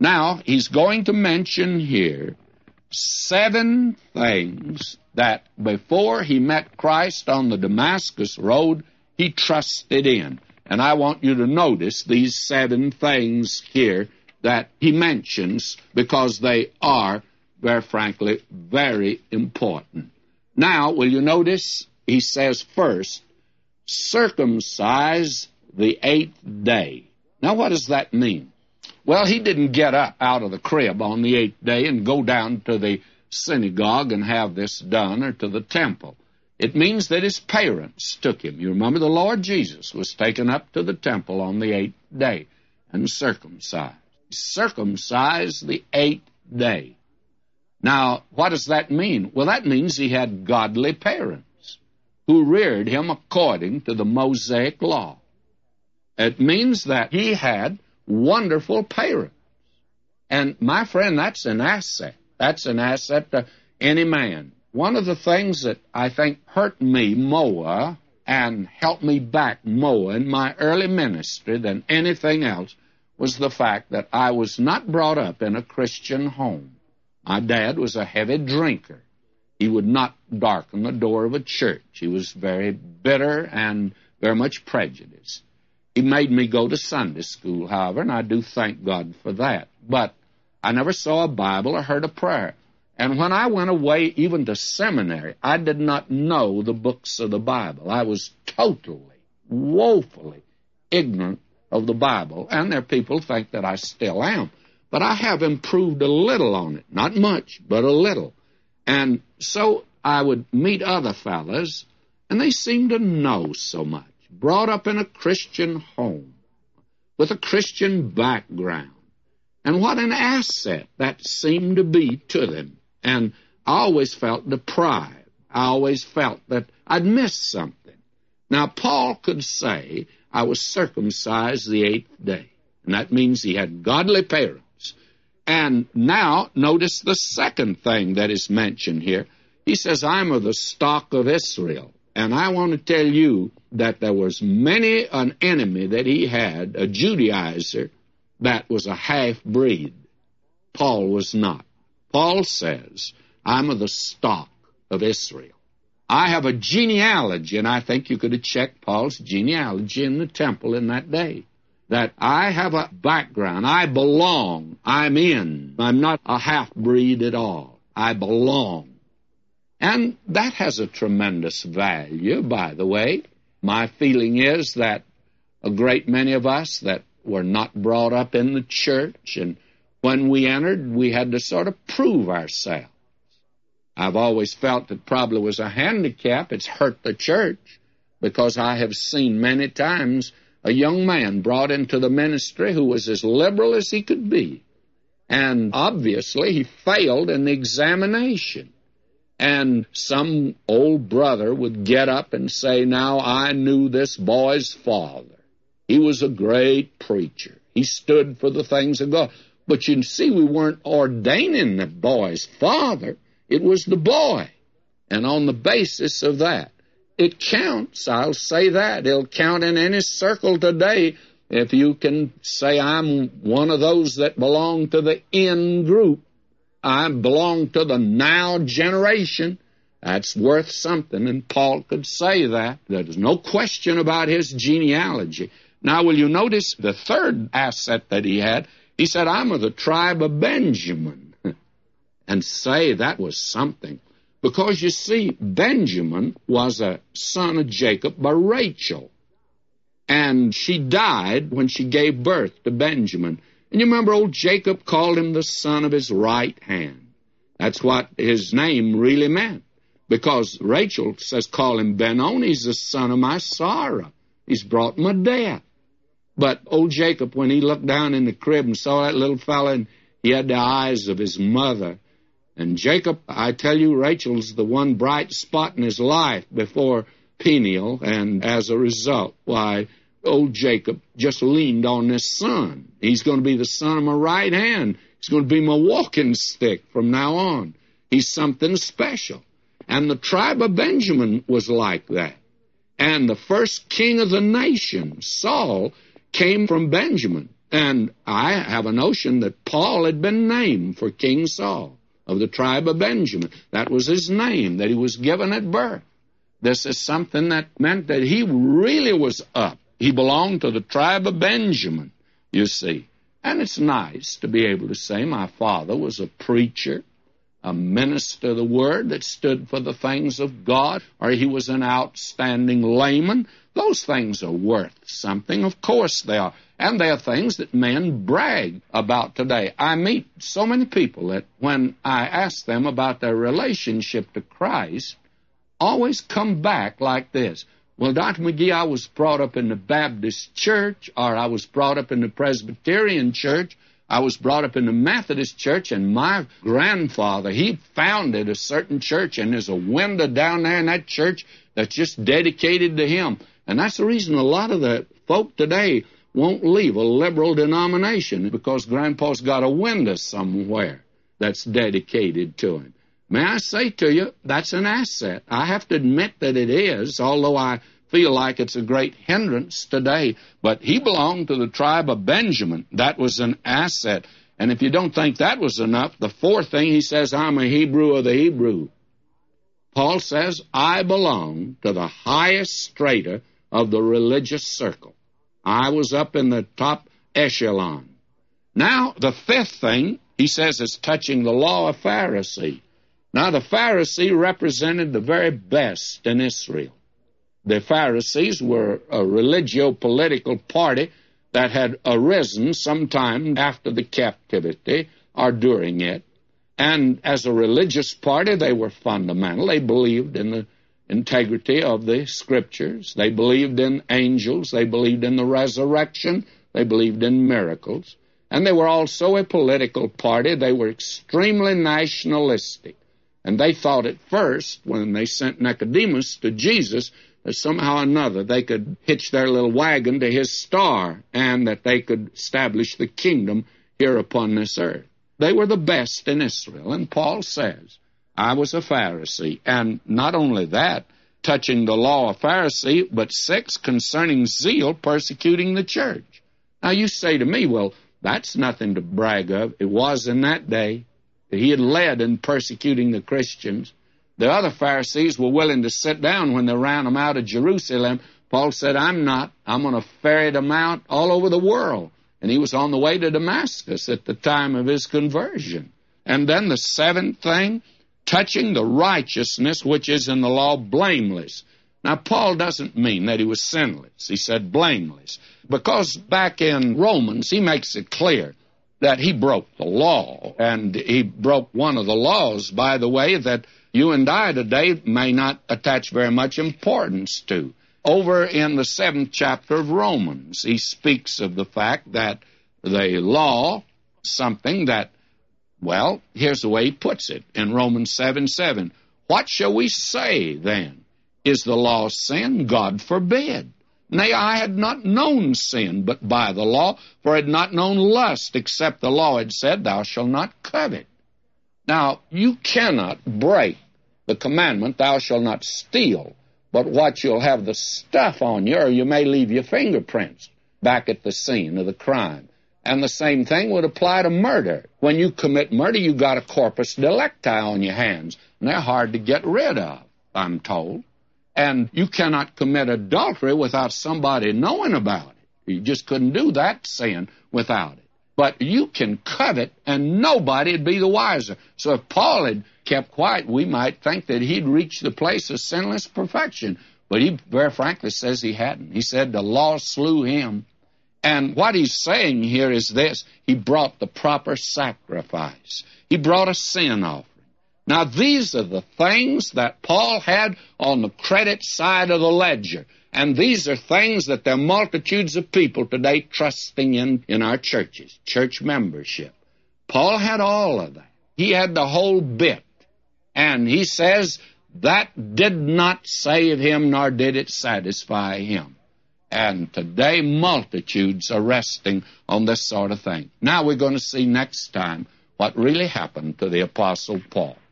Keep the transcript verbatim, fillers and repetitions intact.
Now, he's going to mention here seven things that before he met Christ on the Damascus road, he trusted in. And I want you to notice these seven things here that he mentions, because they are, very frankly, very important. Now, will you notice, he says first, circumcise the eighth day. Now, what does that mean? Well, he didn't get up out of the crib on the eighth day and go down to the synagogue and have this done, or to the temple. It means that his parents took him. You remember the Lord Jesus was taken up to the temple on the eighth day and circumcised. Circumcised the eighth day. Now, what does that mean? Well, that means he had godly parents who reared him according to the Mosaic law. It means that he had wonderful parents. And, my friend, that's an asset. That's an asset to any man. One of the things that I think hurt me more and helped me back more in my early ministry than anything else was the fact that I was not brought up in a Christian home. My dad was a heavy drinker. He would not darken the door of a church. He was very bitter and very much prejudiced. He made me go to Sunday school, however, and I do thank God for that. But I never saw a Bible or heard a prayer. And when I went away even to seminary, I did not know the books of the Bible. I was totally, woefully ignorant of the Bible, and there are people who think that I still am. But I have improved a little on it. Not much, but a little. And so I would meet other fellas, and they seemed to know so much. Brought up in a Christian home, with a Christian background. And what an asset that seemed to be to them. And I always felt deprived. I always felt that I'd missed something. Now, Paul could say, I was circumcised the eighth day. And that means he had godly parents. And now, notice the second thing that is mentioned here. He says, I'm of the stock of Israel. And I want to tell you that there was many an enemy that he had, a Judaizer, that was a half-breed. Paul was not. Paul says, I'm of the stock of Israel. I have a genealogy, and I think you could have checked Paul's genealogy in the temple in that day, that I have a background. I belong. I'm in. I'm not a half-breed at all. I belong. And that has a tremendous value, by the way. My feeling is that a great many of us that were not brought up in the church, and when we entered, we had to sort of prove ourselves. I've always felt it probably was a handicap. It's hurt the church, because I have seen many times a young man brought into the ministry who was as liberal as he could be. And obviously he failed in the examination. And some old brother would get up and say, now I knew this boy's father. He was a great preacher. He stood for the things of God. But you see, we weren't ordaining the boy's father. It was the boy. And on the basis of that, it counts. I'll say that. It'll count in any circle today if you can say, I'm one of those that belong to the in group. I belong to the now generation. That's worth something, and Paul could say that. There's no question about his genealogy. Now, will you notice the third asset that he had? He said, I'm of the tribe of Benjamin. And say that was something. Because, you see, Benjamin was a son of Jacob by Rachel. And she died when she gave birth to Benjamin. And you remember old Jacob called him the son of his right hand. That's what his name really meant. Because Rachel says, call him Ben-Oni, he's the son of my sorrow. He's brought my death. But old Jacob, when he looked down in the crib and saw that little fella, and he had the eyes of his mother. And Jacob, I tell you, Rachel's the one bright spot in his life before Peniel. And as a result, why, old Jacob just leaned on this son. He's going to be the son of my right hand. He's going to be my walking stick from now on. He's something special. And the tribe of Benjamin was like that. And the first king of the nation, Saul, came from Benjamin. And I have a notion that Paul had been named for King Saul of the tribe of Benjamin. That was his name that he was given at birth. This is something that meant that he really was up. He belonged to the tribe of Benjamin, you see. And it's nice to be able to say my father was a preacher, a minister of the Word that stood for the things of God, or he was an outstanding layman. Those things are worth something. Of course they are. And they are things that men brag about today. I meet so many people that when I ask them about their relationship to Christ, always come back like this. Well, Doctor McGee, I was brought up in the Baptist church, or I was brought up in the Presbyterian church, I was brought up in the Methodist church, and my grandfather, he founded a certain church, and there's a window down there in that church that's just dedicated to him. And that's the reason a lot of the folk today won't leave a liberal denomination, because Grandpa's got a window somewhere that's dedicated to him. May I say to you, that's an asset. I have to admit that it is, although I feel like it's a great hindrance today. But he belonged to the tribe of Benjamin. That was an asset. And if you don't think that was enough, the fourth thing, he says, I'm a Hebrew of the Hebrew. Paul says, I belong to the highest strata of the religious circle. I was up in the top echelon. Now, the fifth thing, he says, is touching the law of Pharisee. Now, the Pharisee represented the very best in Israel. The Pharisees were a religio-political party that had arisen sometime after the captivity or during it. And as a religious party, they were fundamental. They believed in the integrity of the Scriptures. They believed in angels. They believed in the resurrection. They believed in miracles. And they were also a political party. They were extremely nationalistic. And they thought at first, when they sent Nicodemus to Jesus, that somehow or another they could hitch their little wagon to his star and that they could establish the kingdom here upon this earth. They were the best in Israel. And Paul says, I was a Pharisee. And not only that, touching the law of Pharisee, but six, concerning zeal, persecuting the church. Now you say to me, well, that's nothing to brag of. It was in that day. He had led in persecuting the Christians. The other Pharisees were willing to sit down when they ran them out of Jerusalem. Paul said, I'm not. I'm going to ferry them out all over the world. And he was on the way to Damascus at the time of his conversion. And then the seventh thing, touching the righteousness which is in the law, blameless. Now, Paul doesn't mean that he was sinless. He said blameless. Because back in Romans, he makes it clear that he broke the law, and he broke one of the laws, by the way, that you and I today may not attach very much importance to. Over in the seventh chapter of Romans, he speaks of the fact that the law, something that, well, here's the way he puts it in Romans seven seven. What shall we say then? Is the law sin? God forbid. Nay, I had not known sin but by the law, for I had not known lust, except the law had said, thou shalt not covet. Now, you cannot break the commandment, thou shalt not steal, but what you'll have the stuff on you, or you may leave your fingerprints back at the scene of the crime. And the same thing would apply to murder. When you commit murder, you got a corpus delicti on your hands, and they're hard to get rid of, I'm told. And you cannot commit adultery without somebody knowing about it. You just couldn't do that sin without it. But you can covet, and nobody would be the wiser. So if Paul had kept quiet, we might think that he'd reached the place of sinless perfection. But he very frankly says he hadn't. He said the law slew him. And what he's saying here is this. He brought the proper sacrifice. He brought a sin offering. Now, these are the things that Paul had on the credit side of the ledger. And these are things that there are multitudes of people today trusting in in our churches, church membership. Paul had all of that. He had the whole bit. And he says that did not save him, nor did it satisfy him. And today multitudes are resting on this sort of thing. Now we're going to see next time what really happened to the Apostle Paul.